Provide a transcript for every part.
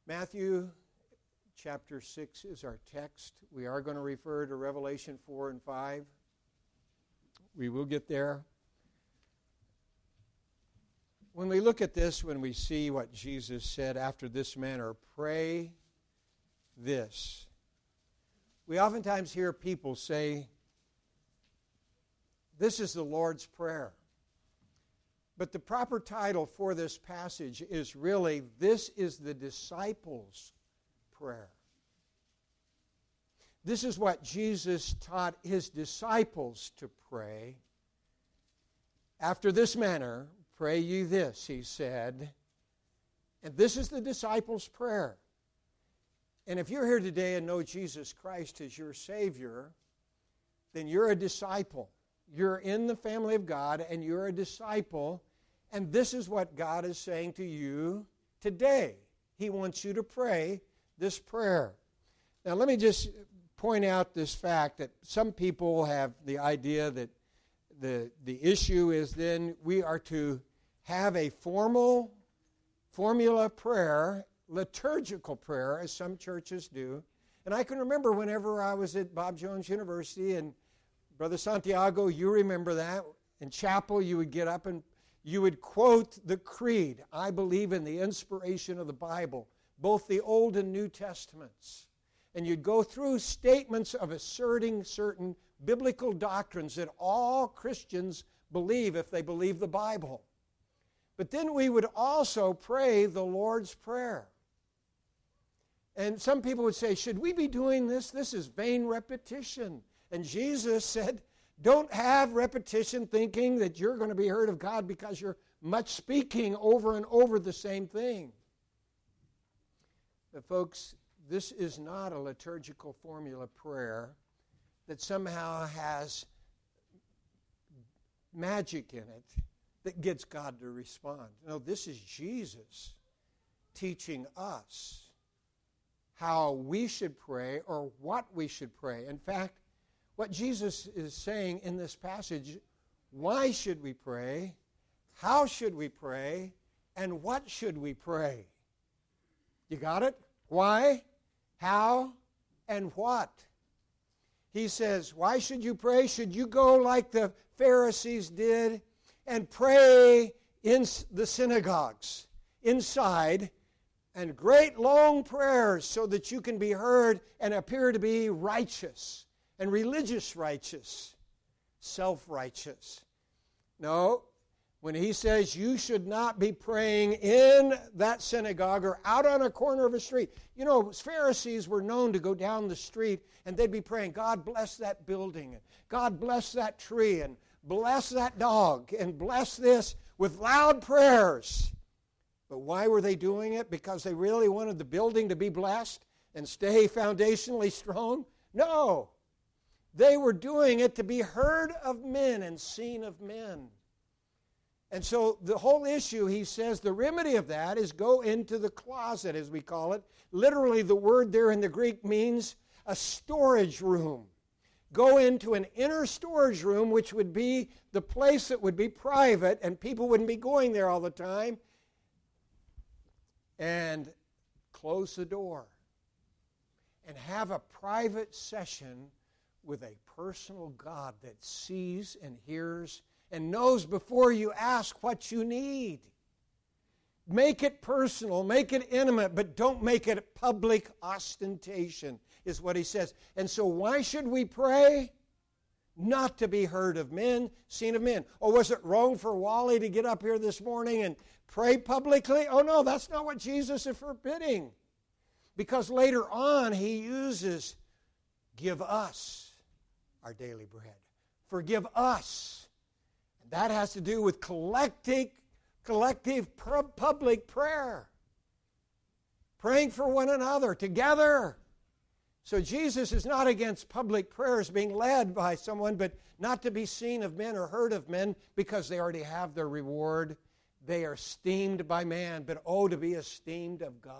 Matthew chapter 6 is our text. We are going to refer to Revelation 4 and 5. We will get there. When we look at this, when we see what Jesus said after this manner, pray this. We oftentimes hear people say, this is the Lord's Prayer. But the proper title for this passage is really, this is the disciples' prayer. This is what Jesus taught his disciples to pray. After this manner, pray ye this, he said. And this is the disciples' prayer. And if you're here today and know Jesus Christ as your Savior, then you're a disciple. You're in the family of God and you're a disciple. And this is what God is saying to you today. He wants you to pray this prayer. Now let me just point out this fact that some people have the idea that the issue is then we are to have a formula prayer, liturgical prayer, as some churches do. And I can remember whenever I was at Bob Jones University, and Brother Santiago, you remember that. In chapel, you would get up and you would quote the creed. I believe in the inspiration of the Bible, both the Old and New Testaments. And you'd go through statements of asserting certain biblical doctrines that all Christians believe if they believe the Bible. But then we would also pray the Lord's Prayer. And some people would say, should we be doing this? This is vain repetition. And Jesus said, don't have repetition thinking that you're going to be heard of God because you're much speaking over and over the same thing. But folks, this is not a liturgical formula prayer that somehow has magic in it that gets God to respond. No, this is Jesus teaching us how we should pray or what we should pray. In fact, what Jesus is saying in this passage, why should we pray, how should we pray, and what should we pray? You got it? Why, how, and what? He says, why should you pray? Should you go like the Pharisees did and pray in the synagogues, inside, and great long prayers so that you can be heard and appear to be righteous and religious righteous, self-righteous? No. When he says you should not be praying in that synagogue or out on a corner of a street. You know, Pharisees were known to go down the street and they'd be praying, God bless that building, and God bless that tree, and bless that dog, and bless this with loud prayers. But why were they doing it? Because they really wanted the building to be blessed and stay foundationally strong? No. They were doing it to be heard of men and seen of men. And so the whole issue, he says, the remedy of that is go into the closet, as we call it. Literally, the word there in the Greek means a storage room. Go into an inner storage room, which would be the place that would be private, and people wouldn't be going there all the time, and close the door and have a private session with a personal God that sees and hears and knows before you ask what you need. Make it personal, make it intimate, but don't make it public ostentation, is what he says. And so why should we pray? Not to be heard of men, seen of men. Oh, was it wrong for Wally to get up here this morning and pray publicly? Oh, no, that's not what Jesus is forbidding. Because later on he uses, give us our daily bread. Forgive us. And that has to do with collective public prayer. Praying for one another together. So Jesus is not against public prayers being led by someone, but not to be seen of men or heard of men because they already have their reward. They are esteemed by man, but oh, to be esteemed of God.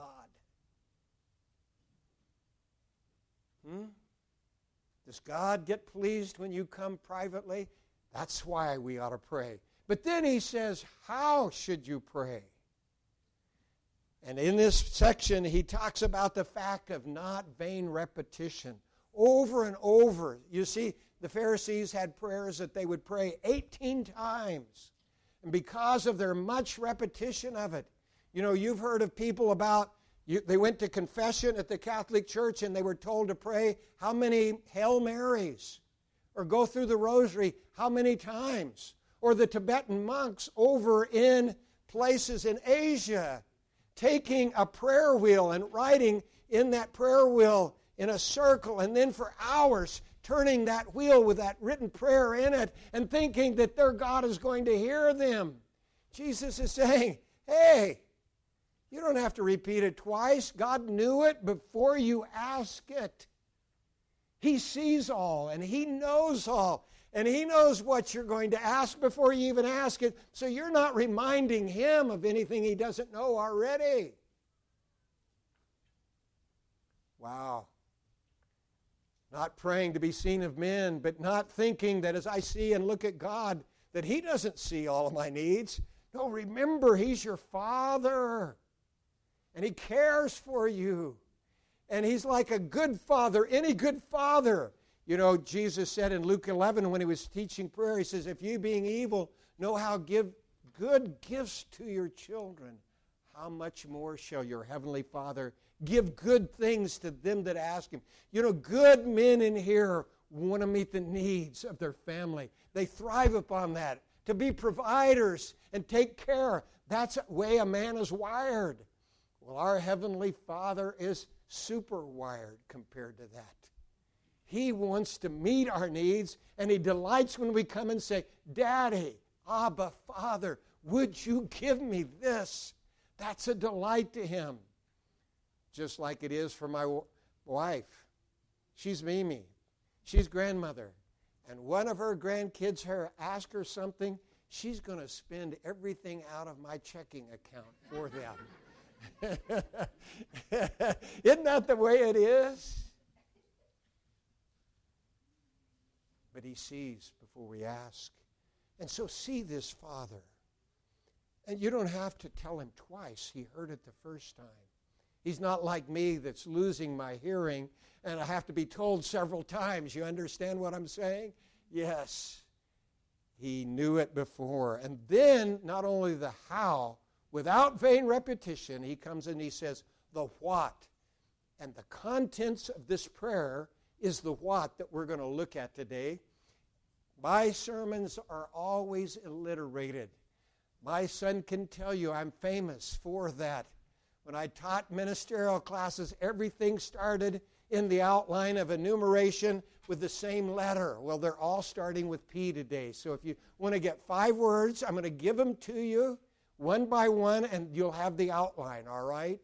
Does God get pleased when you come privately? That's why we ought to pray. But then he says, how should you pray? And in this section, he talks about the fact of not vain repetition. Over and over. You see, the Pharisees had prayers that they would pray 18 times. And because of their much repetition of it, you know, you've heard of people about, they went to confession at the Catholic Church and they were told to pray how many Hail Marys, or go through the rosary how many times, or the Tibetan monks over in places in Asia, taking a prayer wheel and writing in that prayer wheel in a circle, and then for hours turning that wheel with that written prayer in it and thinking that their God is going to hear them. Jesus is saying, hey, you don't have to repeat it twice. God knew it before you ask it. He sees all and He knows all. And He knows what you're going to ask before you even ask it. So you're not reminding Him of anything He doesn't know already. Wow. Not praying to be seen of men, but not thinking that as I see and look at God, that He doesn't see all of my needs. No, remember, He's your Father. And He cares for you. And He's like a good father, any good father. You know, Jesus said in Luke 11 when He was teaching prayer, He says, if you being evil know how to give good gifts to your children, how much more shall your heavenly Father give good things to them that ask Him. You know, good men in here want to meet the needs of their family. They thrive upon that, to be providers and take care. That's the way a man is wired. Well, our Heavenly Father is super wired compared to that. He wants to meet our needs, and He delights when we come and say, Daddy, Abba, Father, would you give me this? That's a delight to Him. Just like it is for my wife. She's Mimi. She's grandmother. And one of her grandkids ask her something, she's going to spend everything out of my checking account for them. Isn't that the way it is? But He sees before we ask. And so see this Father. And you don't have to tell Him twice. He heard it the first time. He's not like me that's losing my hearing and I have to be told several times. You understand what I'm saying? Yes. He knew it before. And then not only the how, without vain repetition, He comes and He says the what. And the contents of this prayer is the what that we're going to look at today. My sermons are always alliterated. My son can tell you I'm famous for that. When I taught ministerial classes, everything started in the outline of enumeration with the same letter. Well, they're all starting with P today. So if you want to get 5 words, I'm going to give them to you one by one, and you'll have the outline, all right?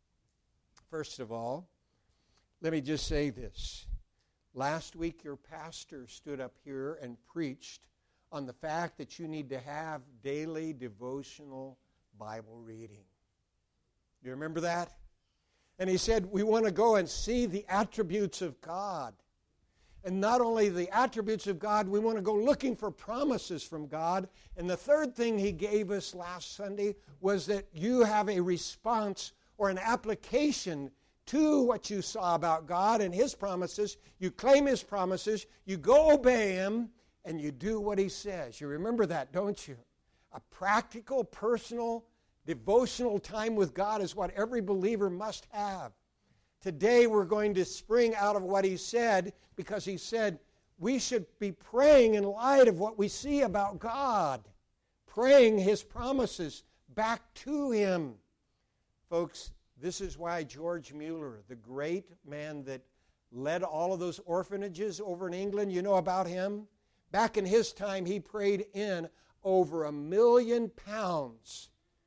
First of all, let me just say this. Last week, your pastor stood up here and preached on the fact that you need to have daily devotional Bible reading. Do you remember that? And he said we want to go and see the attributes of God. And not only the attributes of God, we want to go looking for promises from God. And the third thing he gave us last Sunday was that you have a response or an application to what you saw about God and His promises. You claim His promises, you go obey Him, and you do what He says. You remember that, don't you? A practical, personal, devotional time with God is what every believer must have. Today we're going to spring out of what He said, because He said we should be praying in light of what we see about God, praying His promises back to Him. Folks, this is why George Mueller, the great man that led all of those orphanages over in England, you know about him? Back in his time, he prayed in over £1 million. £1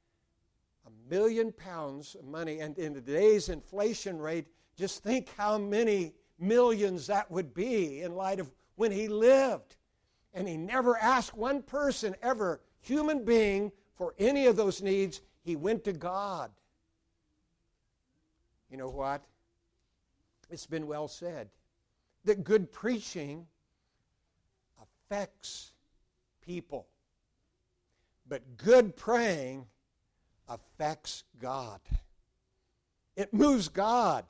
million of money. And in today's inflation rate, just think how many millions that would be in light of when he lived. And he never asked one person ever, human being, for any of those needs. He went to God. You know what? It's been well said that good preaching affects people, but good praying affects God. It moves God.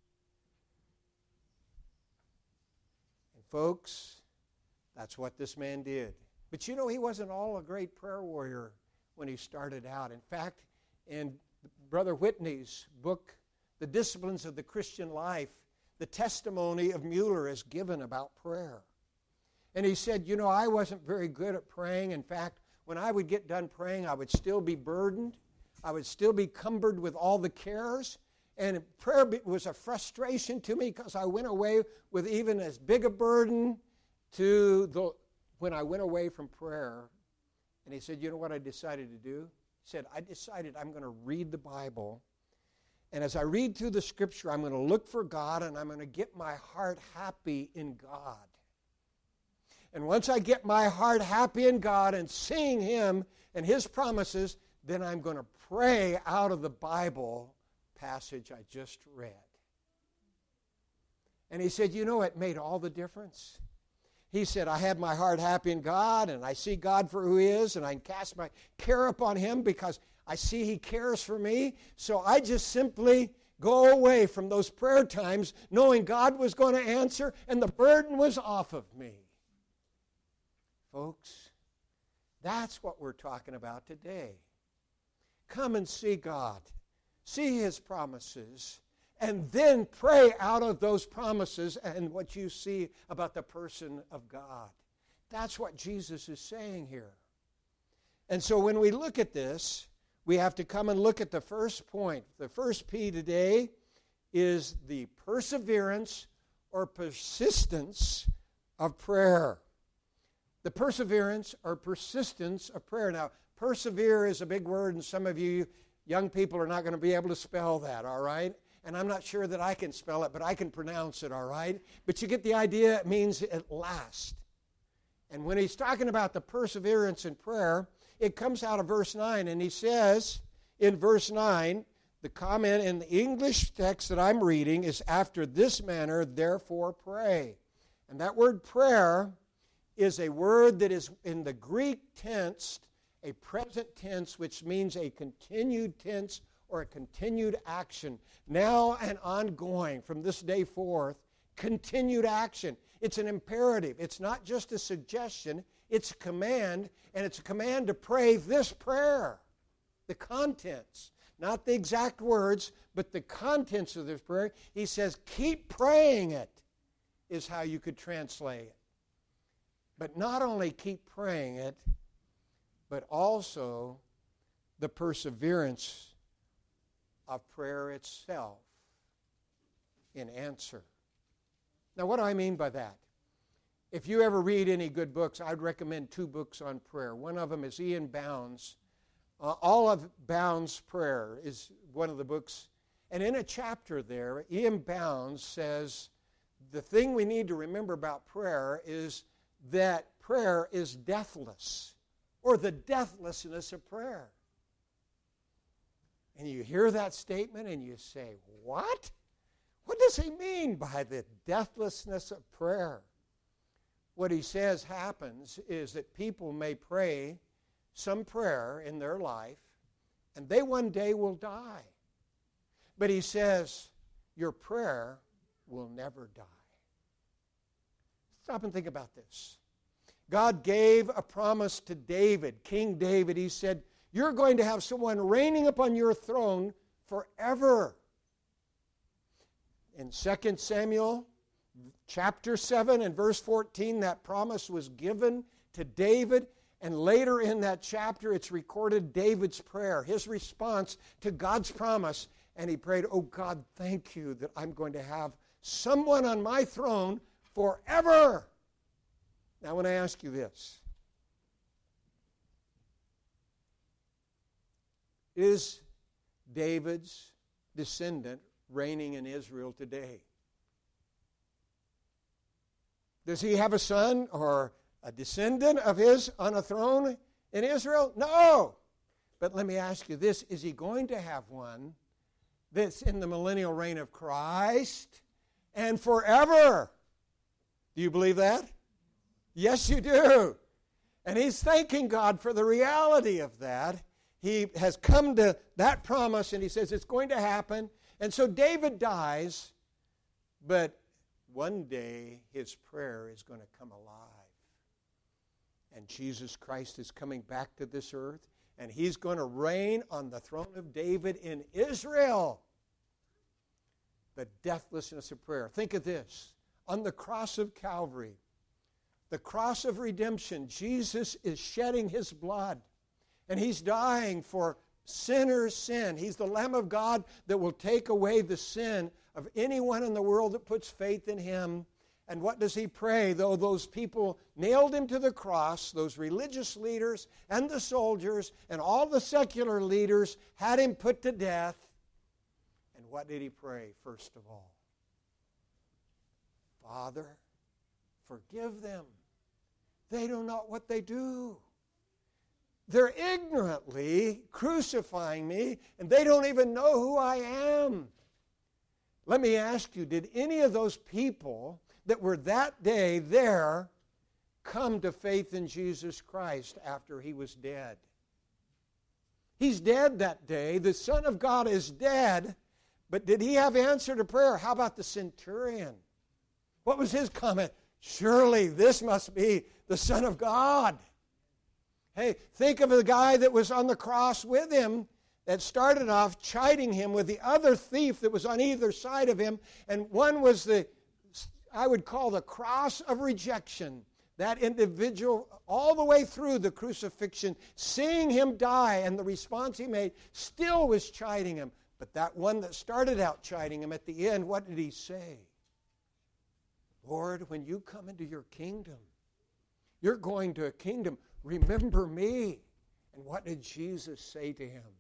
And folks, that's what this man did. But you know, he wasn't all a great prayer warrior when he started out. In fact, in Brother Whitney's book, The Disciplines of the Christian Life, the testimony of Mueller is given about prayer. And he said, you know, I wasn't very good at praying. In fact, when I would get done praying, I would still be burdened. I would still be cumbered with all the cares. And prayer was a frustration to me because I went away with even as big a burden when I went away from prayer. And he said, you know what I decided to do? He said, I decided I'm going to read the Bible. And as I read through the Scripture, I'm going to look for God and I'm going to get my heart happy in God. And once I get my heart happy in God and seeing Him and His promises, then I'm going to pray out of the Bible passage I just read. And he said, you know, it made all the difference. He said, I have my heart happy in God, and I see God for who He is, and I can cast my care upon Him because I see He cares for me. So I just simply go away from those prayer times knowing God was going to answer, and the burden was off of me. Folks, that's what we're talking about today. Come and see God. See His promises. And then pray out of those promises and what you see about the person of God. That's what Jesus is saying here. And so when we look at this, we have to come and look at the first point. The first P today is the perseverance or persistence of prayer. The perseverance or persistence of prayer. Now, persevere is a big word, and some of you young people are not going to be able to spell that, all right? And I'm not sure that I can spell it, but I can pronounce it, all right? But you get the idea, it means at last. And when he's talking about the perseverance in prayer, it comes out of verse 9, and he says in verse 9, the comment in the English text that I'm reading is, after this manner, therefore pray. And that word prayer is a word that is in the Greek tense, a present tense, which means a continued tense or a continued action. Now and ongoing from this day forth, continued action. It's an imperative. It's not just a suggestion. It's a command, and it's a command to pray this prayer. The contents, not the exact words, but the contents of this prayer. He says, keep praying it, is how you could translate it. But not only keep praying it, but also the perseverance of prayer itself in answer. Now, what do I mean by that? If you ever read any good books, I'd recommend 2 books on prayer. One of them is Ian Bounds. All of Bounds' Prayer is one of the books. And in a chapter there, Ian Bounds says the thing we need to remember about prayer is that prayer is deathless, or the deathlessness of prayer. And you hear that statement and you say, what? What does he mean by the deathlessness of prayer? What he says happens is that people may pray some prayer in their life, and they one day will die. But he says, your prayer will never die. Stop and think about this. God gave a promise to David, King David. He said, you're going to have someone reigning upon your throne forever. In 2 Samuel chapter 7 and verse 14, that promise was given to David. And later in that chapter, it's recorded David's prayer, his response to God's promise. And he prayed, oh God, thank you that I'm going to have someone on my throne forever. Now I want to ask you this. Is David's descendant reigning in Israel today? Does he have a son or a descendant of his on a throne in Israel? No. But let me ask you this. Is he going to have one that's in the millennial reign of Christ and forever? Do you believe that? Yes, you do. And he's thanking God for the reality of that. He has come to that promise, and he says it's going to happen. And so David dies, but one day his prayer is going to come alive. And Jesus Christ is coming back to this earth, and he's going to reign on the throne of David in Israel. The deathlessness of prayer. Think of this. On the cross of Calvary, the cross of redemption, Jesus is shedding his blood, and he's dying for sinners' sin. He's the Lamb of God that will take away the sin of anyone in the world that puts faith in him. And what does he pray? Though those people nailed him to the cross, those religious leaders and the soldiers and all the secular leaders had him put to death. And what did he pray first of all? Father, forgive them. They don't know what they do. They're ignorantly crucifying me, and they don't even know who I am. Let me ask you, did any of those people that were that day there come to faith in Jesus Christ after he was dead? He's dead that day. The Son of God is dead, but did he have answer to prayer? How about the centurion? What was his comment? Surely this must be the Son of God. Hey, think of the guy that was on the cross with him that started off chiding him with the other thief that was on either side of him. And one was I would call the cross of rejection. That individual, all the way through the crucifixion, seeing him die, and the response he made still was chiding him. But that one that started out chiding him at the end, what did he say? Lord, when you come into your kingdom, you're going to a kingdom. Remember me. And what did Jesus say to him?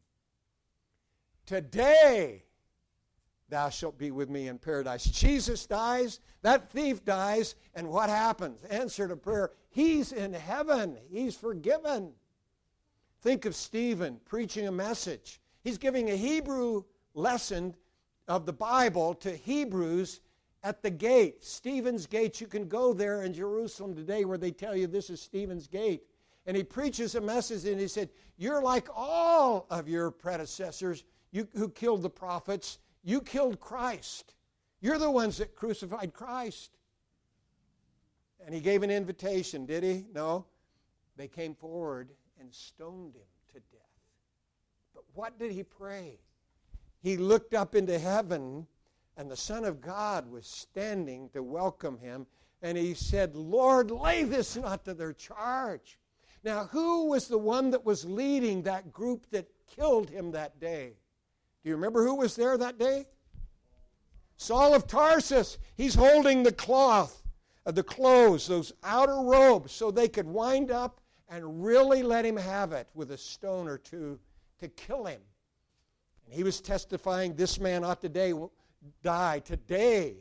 Today thou shalt be with me in paradise. Jesus dies, that thief dies, and what happens? Answer to prayer. He's in heaven. He's forgiven. Think of Stephen preaching a message. He's giving a Hebrew lesson of the Bible to Hebrews at the gate. Stephen's gate. You can go there in Jerusalem today where they tell you this is Stephen's gate. And he preaches a message, and he said, you're like all of your predecessors who killed the prophets. You killed Christ. You're the ones that crucified Christ. And he gave an invitation, did he? No. They came forward and stoned him to death. But what did he pray? He looked up into heaven, and the Son of God was standing to welcome him. And he said, Lord, lay this not to their charge. Now, who was the one that was leading that group that killed him that day? Do you remember who was there that day? Saul of Tarsus. He's holding the cloth, the clothes, those outer robes, so they could wind up and really let him have it with a stone or two to kill him. And he was testifying, this man ought to die today.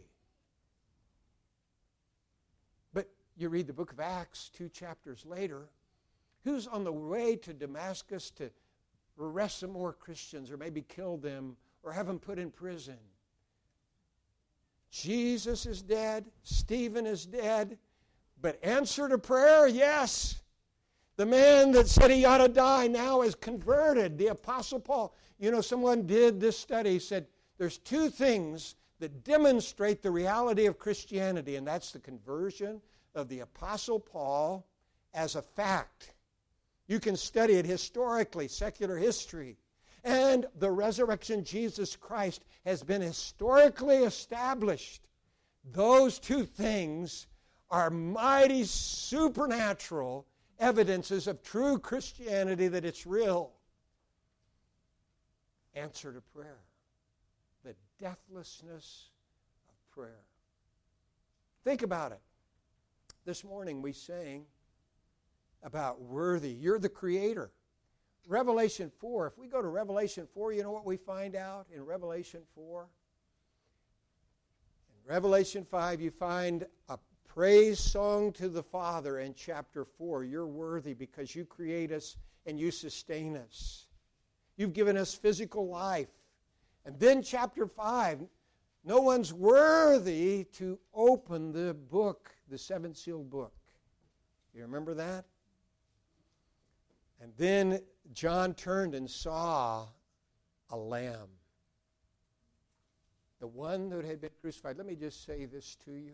But you read the book of Acts 2 chapters later, who's on the way to Damascus to arrest some more Christians or maybe kill them or have them put in prison? Jesus is dead. Stephen is dead. But answer to prayer, yes. The man that said he ought to die now is converted. The Apostle Paul. You know, someone did this study, said there's two things that demonstrate the reality of Christianity, and that's the conversion of the Apostle Paul as a fact. You can study it historically, secular history. And the resurrection of Jesus Christ has been historically established. Those two things are mighty supernatural evidences of true Christianity, that it's real. Answer to prayer. The deathlessness of prayer. Think about it. This morning we sang about worthy. You're the creator. Revelation 4. If we go to Revelation 4, you know what we find out in Revelation 4? In Revelation 5, you find a praise song to the Father in chapter 4. You're worthy because you create us and you sustain us. You've given us physical life. And then chapter 5, no one's worthy to open the book, the seven-sealed book. You remember that? And then John turned and saw a lamb. the one that had been crucified. Let me just say this to you.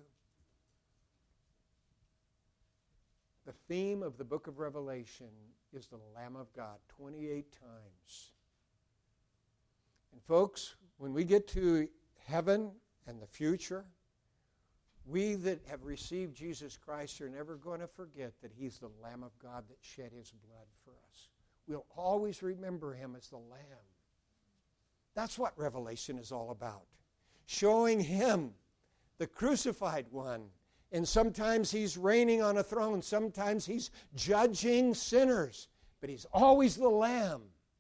The theme of the book of Revelation is the Lamb of God, 28 times. And folks, when we get to heaven and the future, we that have received Jesus Christ are never going to forget that He's the Lamb of God that shed His blood for us. We'll always remember Him as the Lamb. That's what Revelation is all about. Showing Him, the crucified one. And sometimes He's reigning on a throne. Sometimes He's judging sinners. But He's always the Lamb.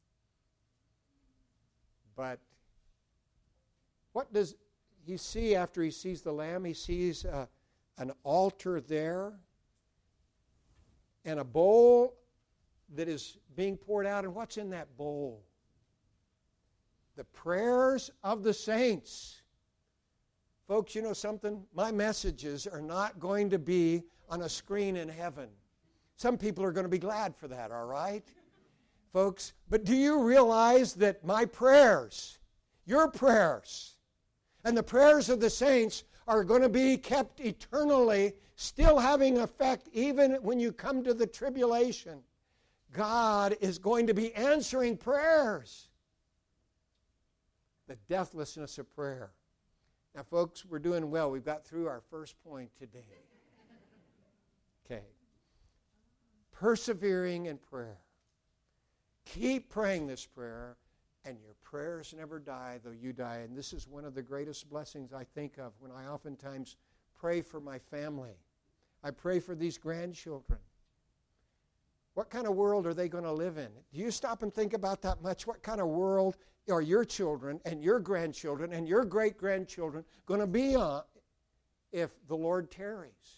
But what does He see after He sees the Lamb? He sees an altar there and a bowl that is being poured out. And what's in that bowl? The prayers of the saints. Folks, you know something? My messages are not going to be on a screen in heaven. Some people are going to be glad for that, all right? Folks, but do you realize that my prayers, your prayers, and the prayers of the saints are going to be kept eternally, still having effect even when you come to the tribulation? God is going to be answering prayers. The deathlessness of prayer. Now, folks, we're doing well. We've got through our first point today. Okay. Persevering in prayer. Keep praying this prayer, and your prayers never die, though you die. And this is one of the greatest blessings I think of when I oftentimes pray for my family. I pray for these grandchildren. What kind of world are they going to live in? Do you stop and think about that much? What kind of world are your children and your grandchildren and your great-grandchildren going to be on if the Lord tarries?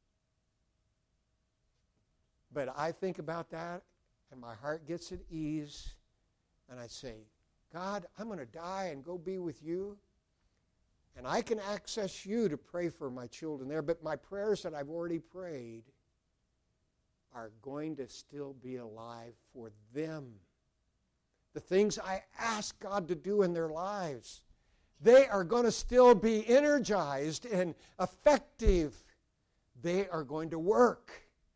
But I think about that, and my heart gets at ease, and I say, God, I'm going to die and go be with you, and I can access you to pray for my children there, but my prayers that I've already prayed are going to still be alive for them. The things I ask God to do in their lives, they are going to still be energized and effective. They are going to work.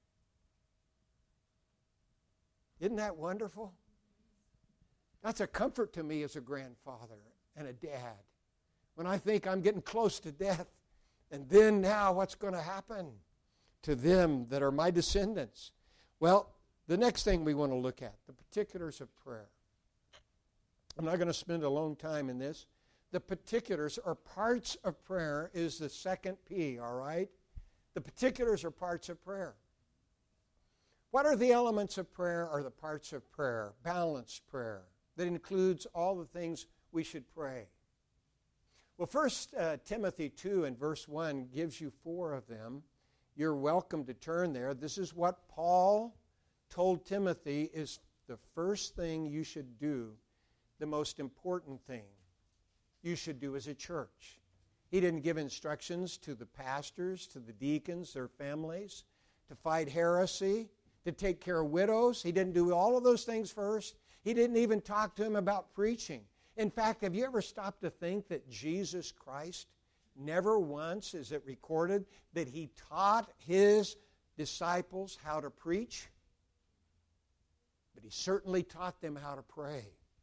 Isn't that wonderful? That's a comfort to me as a grandfather and a dad. When I think I'm getting close to death, and then now what's going to happen to them that are my descendants? Well, the next thing we want to look at, the particulars of prayer. I'm not going to spend a long time in this. The particulars or parts of prayer is the second P, all right? The particulars are parts of prayer. What are the elements of prayer or the parts of prayer? Balanced prayer that includes all the things we should pray. Well, 1 Timothy 2 and verse 1 gives you 4 of them. You're welcome to turn there. This is what Paul told Timothy is the first thing you should do, the most important thing you should do as a church. He didn't give instructions to the pastors, to the deacons, their families, to fight heresy, to take care of widows. He didn't do all of those things first. He didn't even talk to him about preaching. In fact, have you ever stopped to think that Jesus Christ never once is it recorded that He taught His disciples how to preach? But He certainly taught them how to pray.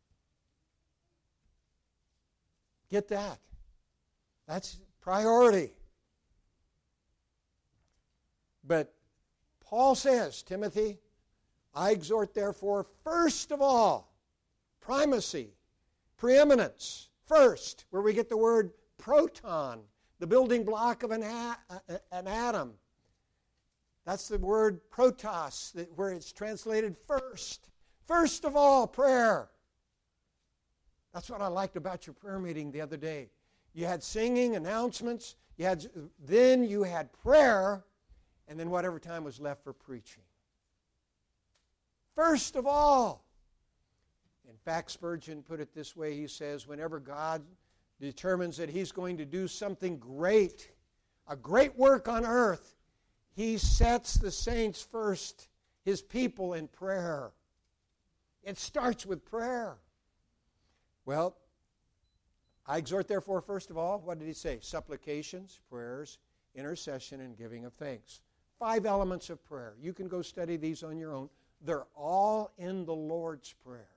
Get that. That's priority. But Paul says, Timothy, I exhort therefore, first of all, primacy, preeminence, first, where we get the word proton, the building block of an atom. That's the word protos, where it's translated first. First of all, prayer. That's what I liked about your prayer meeting the other day. You had singing, announcements, then you had prayer, and then whatever time was left for preaching. First of all. In fact, Spurgeon put it this way. He says, whenever God determines that He's going to do something great, a great work on earth, He sets the saints first, His people, in prayer. It starts with prayer. Well, I exhort, therefore, first of all, what did he say? Supplications, prayers, intercession, and giving of thanks. 5 elements of prayer. You can go study these on your own. They're all in the Lord's Prayer.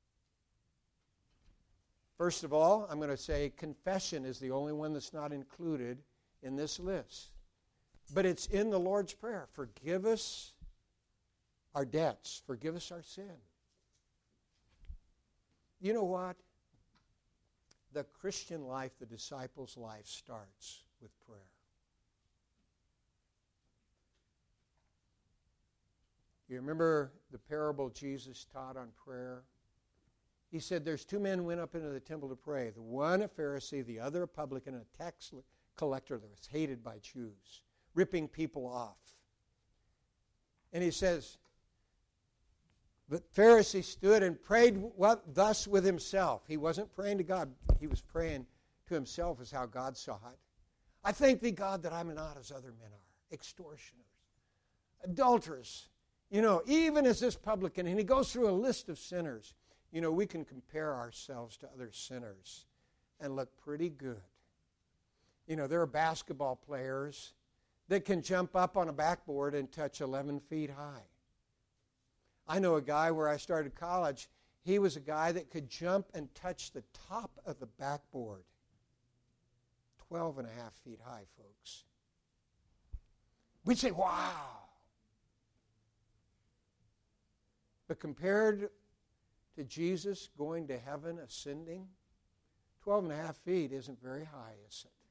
First of all, I'm going to say confession is the only one that's not included in this list. But it's in the Lord's Prayer. Forgive us our debts. Forgive us our sin. You know what? The Christian life, the disciples' life, starts with prayer. You remember the parable Jesus taught on prayer? He said there's 2 men went up into the temple to pray. The one a Pharisee, the other a publican, a tax collector that was hated by Jews, ripping people off. And he says, the Pharisee stood and prayed thus with himself. He wasn't praying to God. He was praying to himself as how God saw it. I thank thee, God, that I'm not as other men are. Extortioners, adulterers. Even as this publican, and he goes through a list of sinners. We can compare ourselves to other sinners and look pretty good. There are basketball players that can jump up on a backboard and touch 11 feet high. I know a guy where I started college. He was a guy that could jump and touch the top of the backboard. 12 and a half feet high, folks. We'd say, wow. But compared to Jesus going to heaven, ascending, 12 and a half feet isn't very high, is it?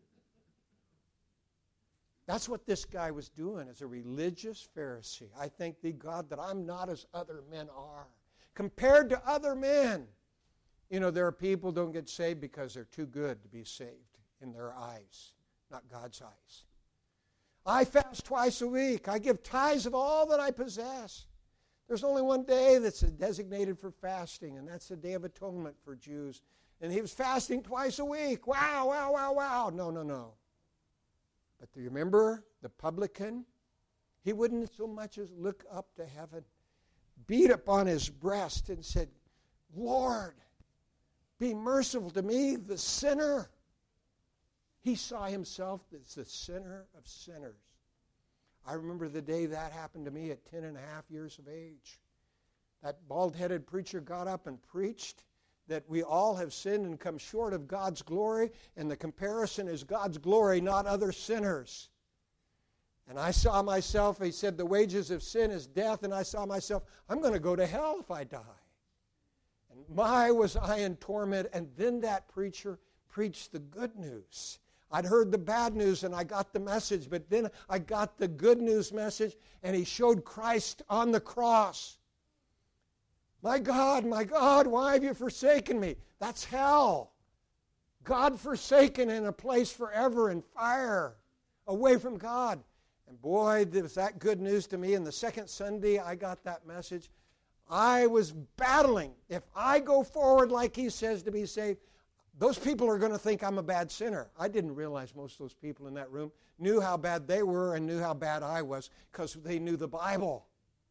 That's what this guy was doing as a religious Pharisee. I thank thee, God, that I'm not as other men are. Compared to other men. There are people who don't get saved because they're too good to be saved in their eyes, not God's eyes. I fast twice a week. I give tithes of all that I possess. There's only one day that's designated for fasting, and that's the Day of Atonement for Jews. And he was fasting twice a week. Wow, wow, wow, wow. No. But do you remember the publican? He wouldn't so much as look up to heaven, beat upon his breast and said, Lord, be merciful to me, the sinner. He saw himself as the sinner of sinners. I remember the day that happened to me at 10 and a half years of age. That bald-headed preacher got up and preached that we all have sinned and come short of God's glory, and the comparison is God's glory, not other sinners. And I saw myself, he said, the wages of sin is death, and I saw myself, I'm going to go to hell if I die. And my, was I in torment, and then that preacher preached the good news. I'd heard the bad news and I got the message, but then I got the good news message, and he showed Christ on the cross. My God, why have you forsaken me? That's hell. God forsaken in a place forever in fire, away from God. And boy, was that good news to me. And the second Sunday I got that message, I was battling. If I go forward like he says to be saved, those people are going to think I'm a bad sinner. I didn't realize most of those people in that room knew how bad they were and knew how bad I was because they knew the Bible.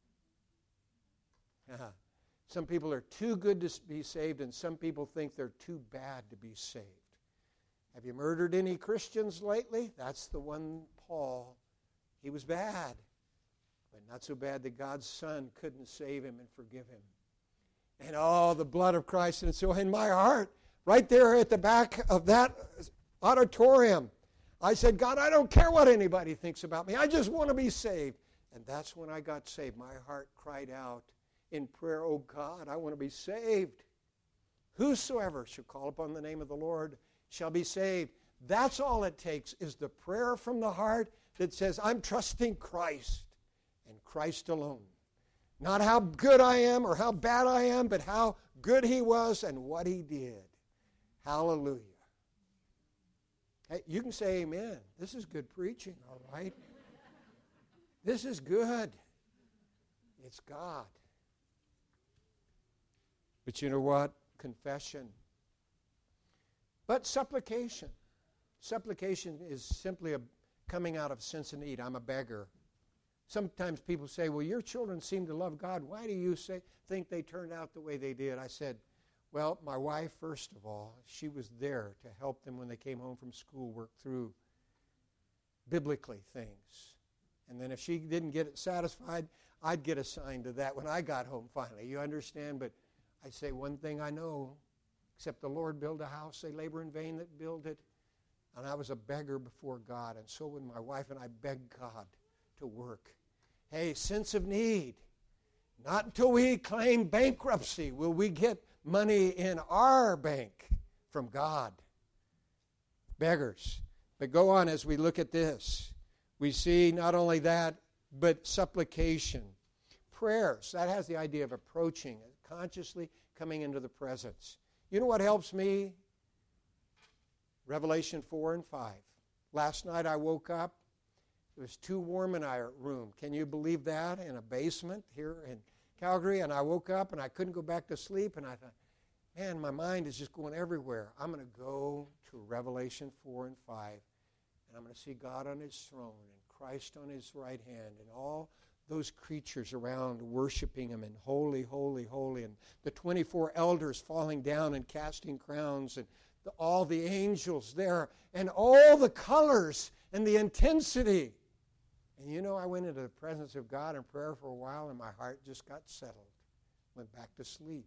Some people are too good to be saved, and some people think they're too bad to be saved. Have you murdered any Christians lately? That's the one, Paul. He was bad, but not so bad that God's Son couldn't save him and forgive him. And the blood of Christ. And so in my heart, right there at the back of that auditorium, I said, God, I don't care what anybody thinks about me. I just want to be saved. And that's when I got saved. My heart cried out in prayer, oh God, I want to be saved. Whosoever shall call upon the name of the Lord shall be saved. That's all it takes, is the prayer from the heart that says, I'm trusting Christ and Christ alone. Not how good I am or how bad I am, but how good he was and what he did. Hallelujah. Hey, you can say amen. This is good preaching, all right? This is good. It's God. But you know what? Confession. But supplication. Supplication is simply a coming out of sense of need. I'm a beggar. Sometimes people say, well, your children seem to love God. Why do you think they turned out the way they did? I said, Well, my wife, first of all, she was there to help them when they came home from school, work through biblically things. And then if she didn't get it satisfied, I'd get assigned to that when I got home finally. You understand? But I say one thing I know, except the Lord build a house, they labor in vain that build it. And I was a beggar before God, and so would my wife, and I begged God to work. Hey, sense of need. Not until we claim bankruptcy will we get money in our bank from God. Beggars. But go on as we look at this. We see not only that, but supplication. Prayers. That has the idea of approaching, consciously coming into the presence. You know what helps me? Revelation 4 and 5. Last night I woke up. It was too warm in our room. Can you believe that? In a basement here in Calgary. And I woke up and I couldn't go back to sleep. And I thought, man, my mind is just going everywhere. I'm going to go to Revelation 4 and 5. And I'm going to see God on His throne and Christ on His right hand and all those creatures around worshiping Him and holy, holy, holy. And the 24 elders falling down and casting crowns and all the angels there and all the colors and the intensity. And you know, I went into the presence of God in prayer for a while and my heart just got settled. Went back to sleep.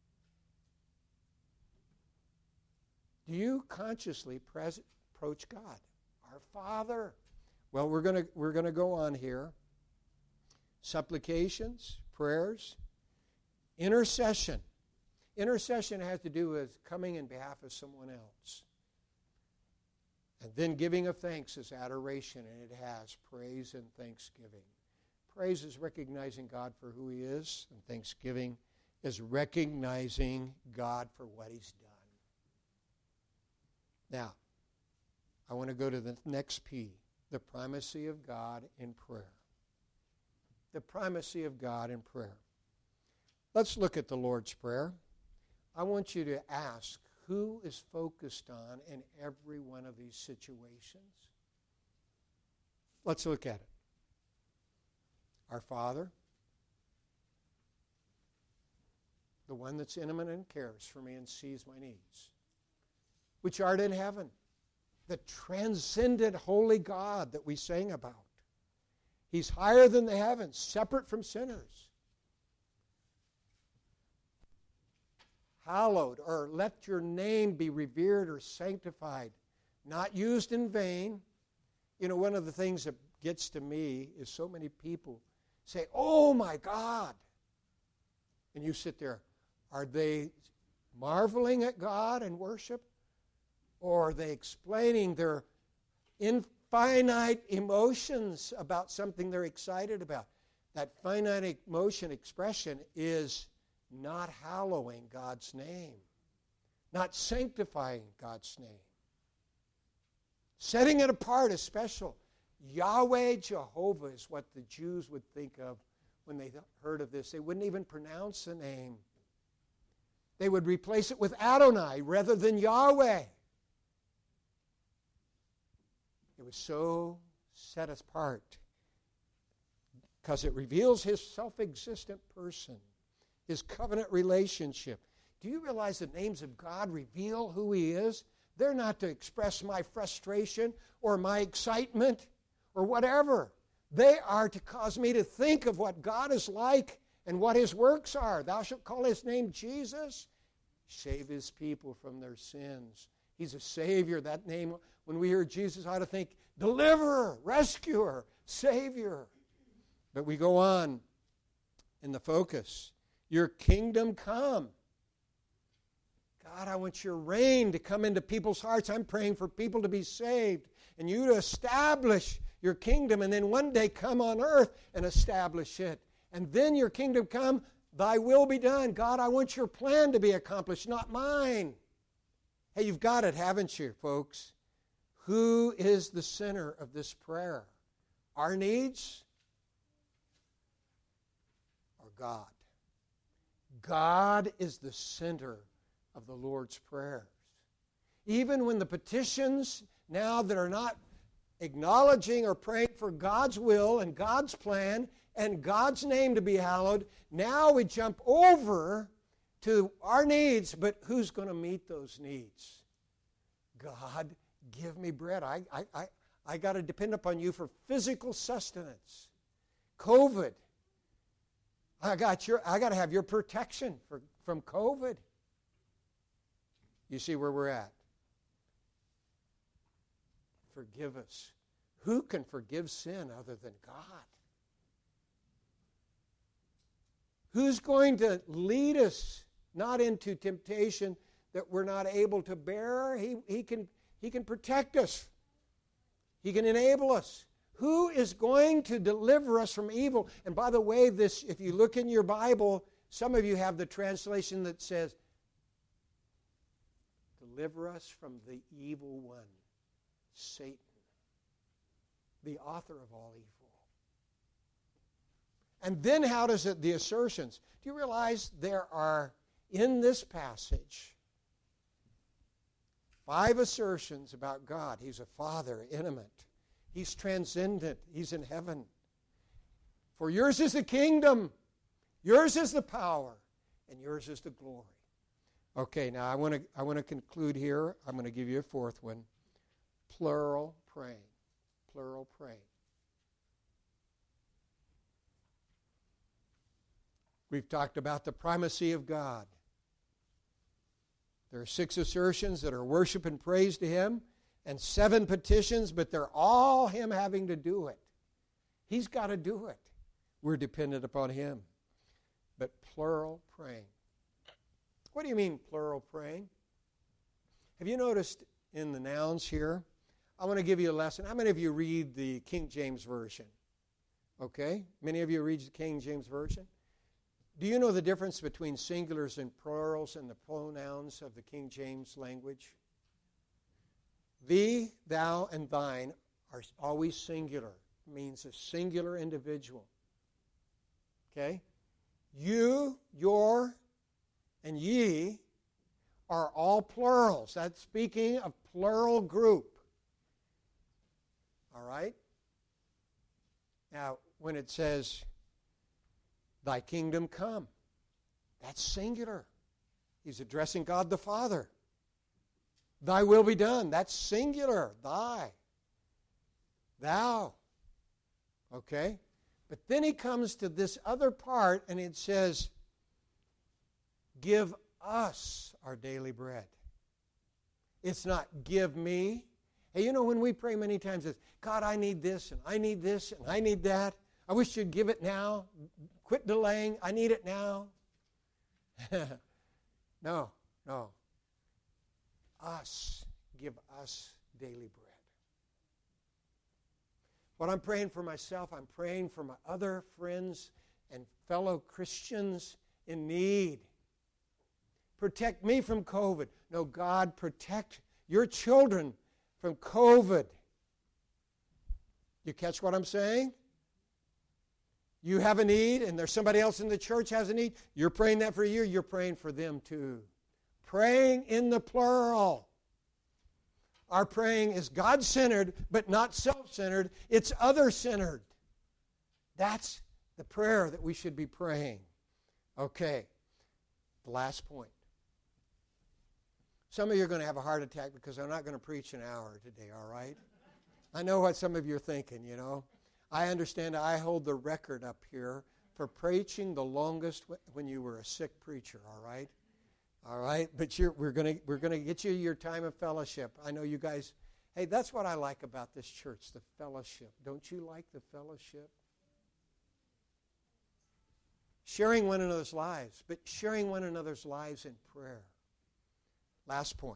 Do you consciously approach God? Our Father. Well, we're going to go on here. Supplications, prayers, intercession. Intercession has to do with coming in behalf of someone else. And then giving of thanks is adoration, and it has praise and thanksgiving. Praise is recognizing God for who He is, and thanksgiving is recognizing God for what He's done. Now, I want to go to the next P, the primacy of God in prayer. The primacy of God in prayer. Let's look at the Lord's Prayer. I want you to ask, who is focused on in every one of these situations? Let's look at it. Our Father, the one that's intimate and cares for me and sees my needs, which art in heaven, the transcendent holy God that we sang about. He's higher than the heavens, separate from sinners. Hallowed, or let your name be revered or sanctified, not used in vain. You know, one of the things that gets to me is so many people say, oh my God. And you sit there, are they marveling at God in worship? Or are they explaining their infinite emotions about something they're excited about? That finite emotion expression is not hallowing God's name, not sanctifying God's name. Setting it apart is special. Yahweh Jehovah is what the Jews would think of when they heard of this. They wouldn't even pronounce the name. They would replace it with Adonai rather than Yahweh. It was so set apart because it reveals His self-existent person, His covenant relationship. Do you realize the names of God reveal who He is? They're not to express my frustration or my excitement or whatever. They are to cause me to think of what God is like and what His works are. Thou shalt call His name Jesus. Save His people from their sins. He's a Savior. That name, when we hear Jesus, I ought to think deliverer, rescuer, Savior. But we go on in the focus. Your kingdom come. God, I want your reign to come into people's hearts. I'm praying for people to be saved and you to establish your kingdom and then one day come on earth and establish it. And then your kingdom come, thy will be done. God, I want your plan to be accomplished, not mine. Hey, you've got it, haven't you, folks? Who is the center of this prayer? Our needs or God? God is the center of the Lord's prayers. Even when the petitions now that are not acknowledging or praying for God's will and God's plan and God's name to be hallowed, now we jump over to our needs, but who's going to meet those needs? God, give me bread. I got to depend upon you for physical sustenance. COVID, I got to have your protection from COVID. You see where we're at? Forgive us. Who can forgive sin other than God? Who's going to lead us not into temptation that we're not able to bear? He can protect us. He can enable us. Who is going to deliver us from evil? And by the way, this, if you look in your Bible, some of you have the translation that says, deliver us from the evil one, Satan, the author of all evil. And then how does it, the assertions? Do you realize there are, in this passage, 5 assertions about God? He's a Father, intimate. He's transcendent. He's in heaven. For yours is the kingdom, yours is the power, and yours is the glory. Okay, now I want to conclude here. I'm going to give you a 4th one. Plural praying. Plural praying. We've talked about the primacy of God. There are 6 assertions that are worship and praise to Him, and 7 petitions, but they're all Him having to do it. He's got to do it. We're dependent upon Him. But plural praying. What do you mean, plural praying? Have you noticed in the nouns here? I want to give you a lesson. How many of you read the King James Version? Okay? Many of you read the King James Version? Do you know the difference between singulars and plurals and the pronouns of the King James language? Thee, thou, and thine are always singular. It means a singular individual. Okay? You, your, and ye are all plurals. That's speaking of plural group. All right? Now, when it says, thy kingdom come, that's singular. He's addressing God the Father. Thy will be done, that's singular. Thy. Thou. Okay? But then he comes to this other part and it says, give us our daily bread. It's not give me. Hey, you know, when we pray many times, it's, God, I need this, and I need this, and I need that. I wish you'd give it now. Quit delaying. I need it now. No. Us. Give us daily bread. What I'm praying for myself, I'm praying for my other friends and fellow Christians in need. Protect me from COVID. No, God, protect your children from COVID. You catch what I'm saying? You have a need, and there's somebody else in the church has a need. You're praying that for you. You're praying for them too. Praying in the plural. Our praying is God-centered, but not self-centered. It's other-centered. That's the prayer that we should be praying. Okay, the last point. Some of you are going to have a heart attack because I'm not going to preach an hour today, all right? I know what some of you are thinking, you know. I understand I hold the record up here for preaching the longest when you were a sick preacher, all right? All right, but we're gonna get you your time of fellowship. I know you guys. Hey, that's what I like about this church, the fellowship. Don't you like the fellowship? Sharing one another's lives, but sharing one another's lives in prayer. Last point.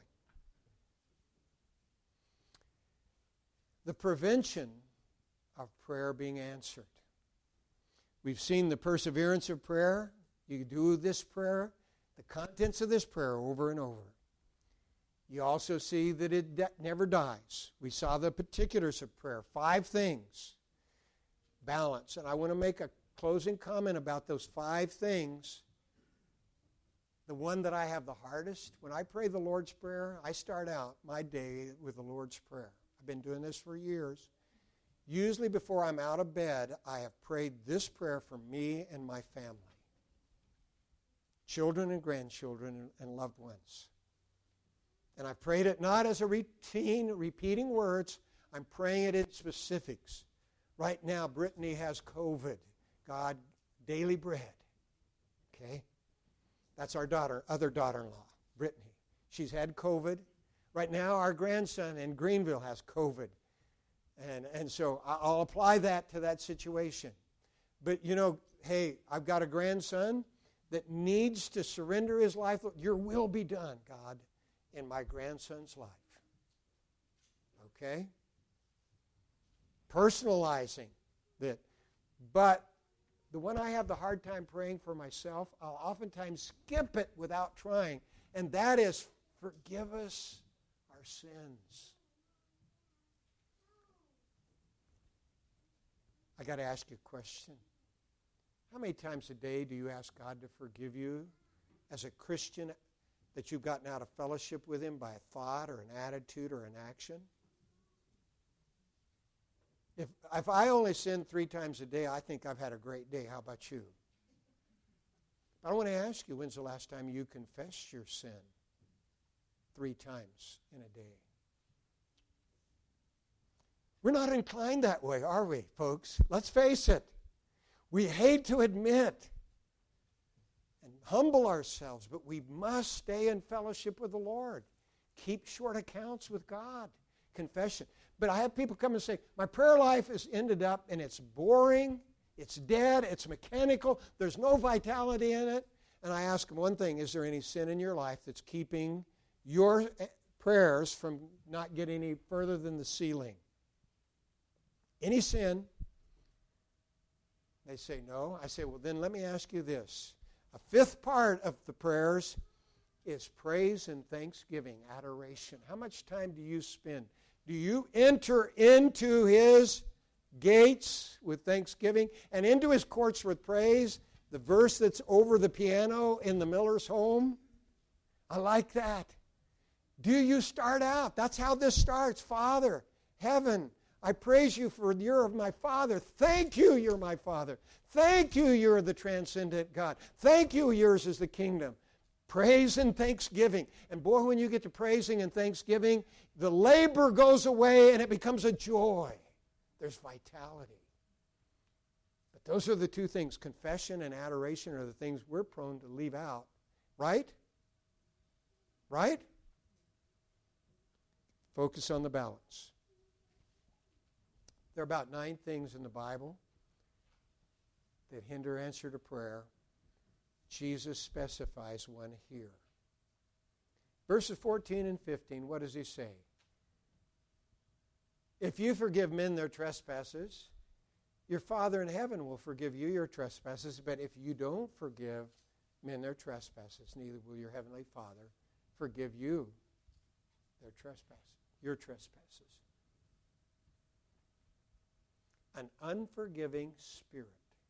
The prevention of prayer being answered. We've seen the perseverance of prayer. You do this prayer, the contents of this prayer over and over. You also see that it never dies. We saw the particulars of prayer. 5 things. Balance. And I want to make a closing comment about those 5 things. The one that I have the hardest, when I pray the Lord's Prayer, I start out my day with the Lord's Prayer. I've been doing this for years. Usually before I'm out of bed, I have prayed this prayer for me and my family. children and grandchildren and loved ones. And I've prayed it not as a routine, repeating words. I'm praying it in specifics. Right now, Brittany has COVID. God, daily bread. Okay? That's our other daughter-in-law, Brittany. She's had COVID. Right now, our grandson in Greenville has COVID. And so I'll apply that to that situation. But, hey, I've got a grandson that needs to surrender his life. Your will be done, God, in my grandson's life. Okay? Personalizing that. But the one I have the hard time praying for myself, I'll oftentimes skip it without trying, and that is, forgive us our sins. I got to ask you a question. How many times a day do you ask God to forgive you as a Christian that you've gotten out of fellowship with Him by a thought or an attitude or an action? If I only sin 3 times a day, I think I've had a great day. How about you? I want to ask you, when's the last time you confessed your sin? 3 times in a day. We're not inclined that way, are we, folks? Let's face it. We hate to admit and humble ourselves, but we must stay in fellowship with the Lord. Keep short accounts with God. Confession. But I have people come and say, my prayer life has ended up and it's boring, it's dead, it's mechanical, there's no vitality in it. And I ask them one thing, is there any sin in your life that's keeping your prayers from not getting any further than the ceiling? Any sin? They say no. I say, well, then let me ask you this. A 5th part of the prayers is praise and thanksgiving, adoration. How much time do you spend? Do you enter into His gates with thanksgiving and into His courts with praise? The verse that's over the piano in the Miller's home? I like that. Do you start out? That's how this starts. Father, heaven, I praise you for you're my Father. Thank you, you're my Father. Thank you, you're the transcendent God. Thank you, yours is the kingdom. Praise and thanksgiving. And boy, when you get to praising and thanksgiving, the labor goes away and it becomes a joy. There's vitality. But those are the 2 things. Confession and adoration are the things we're prone to leave out. Right? Right? Focus on the balance. There are about 9 things in the Bible that hinder answer to prayer. Jesus specifies one here. Verses 14 and 15, what does He say? If you forgive men their trespasses, your Father in heaven will forgive you your trespasses. But if you don't forgive men their trespasses, neither will your heavenly Father forgive you their trespasses, your trespasses. An unforgiving spirit.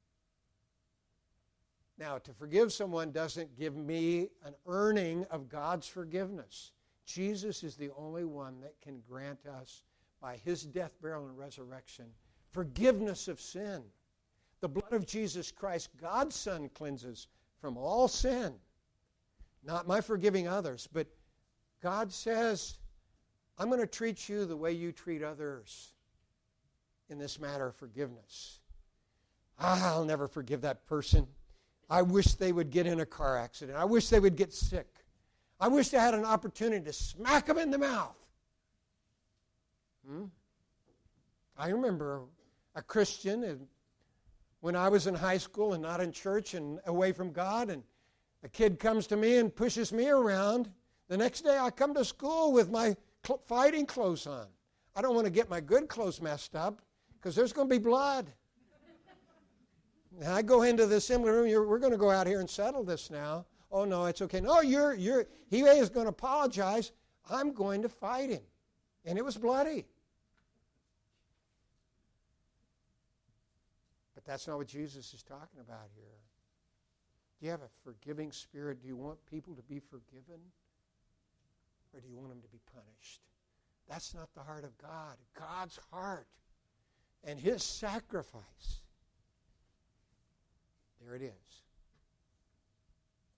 Now, to forgive someone doesn't give me an earning of God's forgiveness. Jesus is the only one that can grant us, by His death, burial, and resurrection, forgiveness of sin. The blood of Jesus Christ, God's Son, cleanses from all sin. Not my forgiving others, but God says, I'm going to treat you the way you treat others in this matter of forgiveness. I'll never forgive that person. I wish they would get in a car accident. I wish they would get sick. I wish I had an opportunity to smack them in the mouth. I remember a Christian when I was in high school and not in church and away from God, and a kid comes to me and pushes me around. The next day I come to school with my fighting clothes on. I don't want to get my good clothes messed up because there's going to be blood. And I go into the assembly room, we're going to go out here and settle this now. Oh, no, it's okay. No, he is going to apologize. I'm going to fight him. And it was bloody. But that's not what Jesus is talking about here. Do you have a forgiving spirit? Do you want people to be forgiven? Or do you want them to be punished? That's not the heart of God. God's heart and His sacrifice. There it is.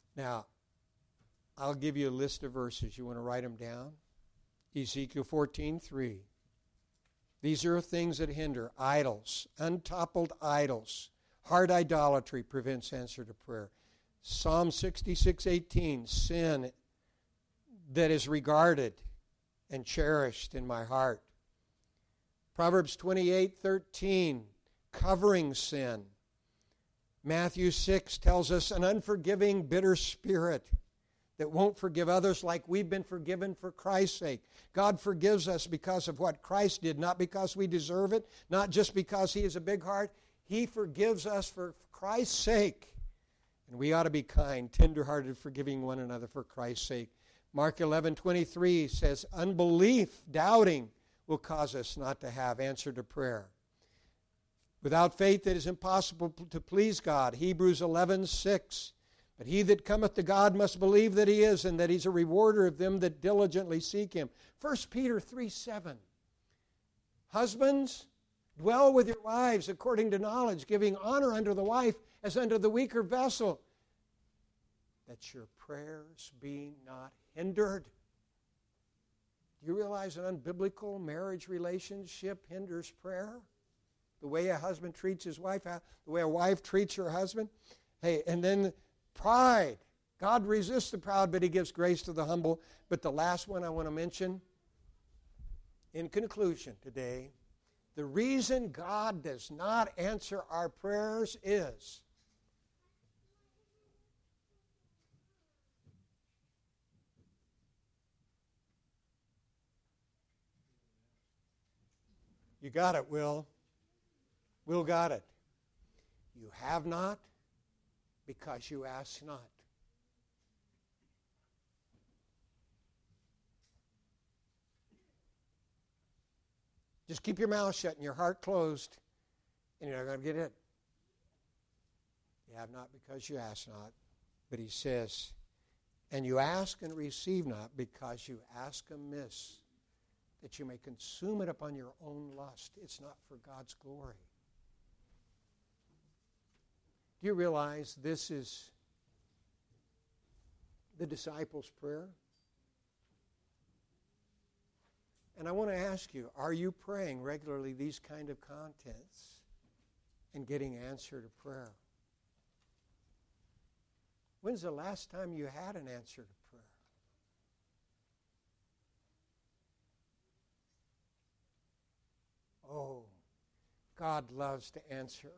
Now, I'll give you a list of verses. You want to write them down? Ezekiel 14:3. These are things that hinder. Idols, untoppled idols. Hard idolatry prevents answer to prayer. Psalm 66:18. Sin that is regarded and cherished in my heart. Proverbs 28:13. Covering sin. Matthew 6 tells us an unforgiving, bitter spirit that won't forgive others like we've been forgiven for Christ's sake. God forgives us because of what Christ did, not because we deserve it, not just because He is a big heart. He forgives us for Christ's sake. And we ought to be kind, tender-hearted, forgiving one another for Christ's sake. Mark 11:23 says, unbelief, doubting, will cause us not to have answer to prayer. Without faith it is impossible to please God. Hebrews 11:6. But he that cometh to God must believe that He is, and that He's a rewarder of them that diligently seek Him. 1 Peter 3:7. Husbands, dwell with your wives according to knowledge, giving honor unto the wife as unto the weaker vessel, that your prayers be not hindered. Do you realize an unbiblical marriage relationship hinders prayer? The way a husband treats his wife, the way a wife treats her husband. Hey, and then pride. God resists the proud, but He gives grace to the humble. But the last one I want to mention, in conclusion today, the reason God does not answer our prayers is you got it, Will. Will got it. You have not because you ask not. Just keep your mouth shut and your heart closed, and you're not going to get it. You have not because you ask not. But He says, and you ask and receive not because you ask amiss, that you may consume it upon your own lust. It's not for God's glory. Do you realize this is the disciples' prayer? And I want to ask you, are you praying regularly these kind of contents and getting answer to prayer? When's the last time you had an answer to prayer? Oh, God loves to answer.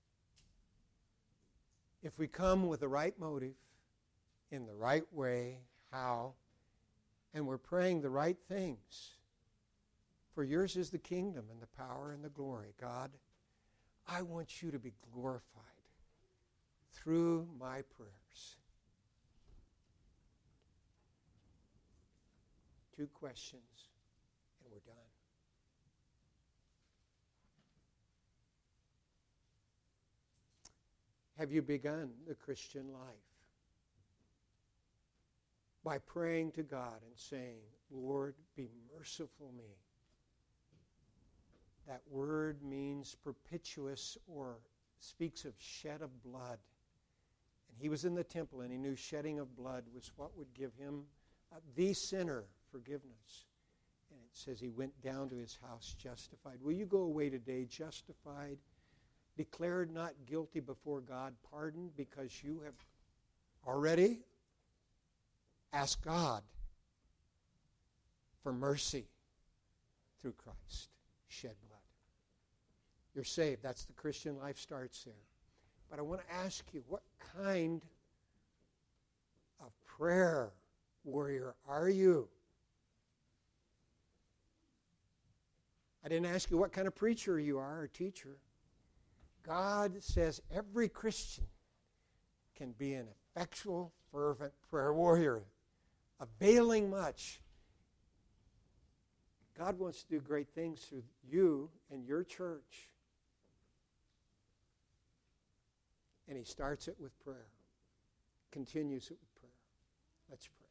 If we come with the right motive, in the right way, how, and we're praying the right things, for yours is the kingdom and the power and the glory. God, I want you to be glorified through my prayers. 2 questions, and we're done. Have you begun the Christian life by praying to God and saying, Lord, be merciful me? That word means propitious, or speaks of shed of blood. And He was in the temple, and He knew shedding of blood was what would give him, the sinner, forgiveness. And it says He went down to His house justified. Will you go away today justified, declared not guilty before God, pardoned, because you have already asked God for mercy through Christ, shed blood. You're saved. That's the Christian life starts there. But I want to ask you, what kind of prayer warrior are you? I didn't ask you what kind of preacher you are or teacher. God says every Christian can be an effectual, fervent prayer warrior, availing much. God wants to do great things through you and your church. And He starts it with prayer, continues it with prayer. Let's pray.